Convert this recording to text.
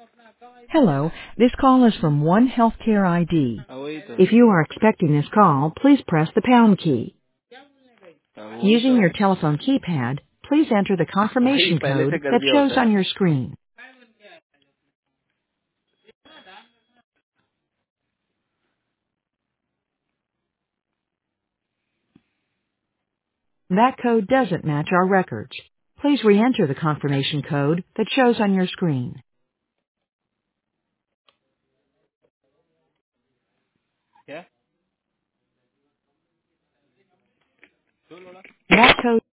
Hello, this call is from One Healthcare ID. Ah oui, If you are expecting this call, please press the pound key. ah oui, Using your ça. telephone keypad, please enter the Oui, confirmation पहले से code कर that दिया shows होता on है. your screen. That code doesn't match our records. Please re-enter the confirmation code that shows on your screen. क्या? That code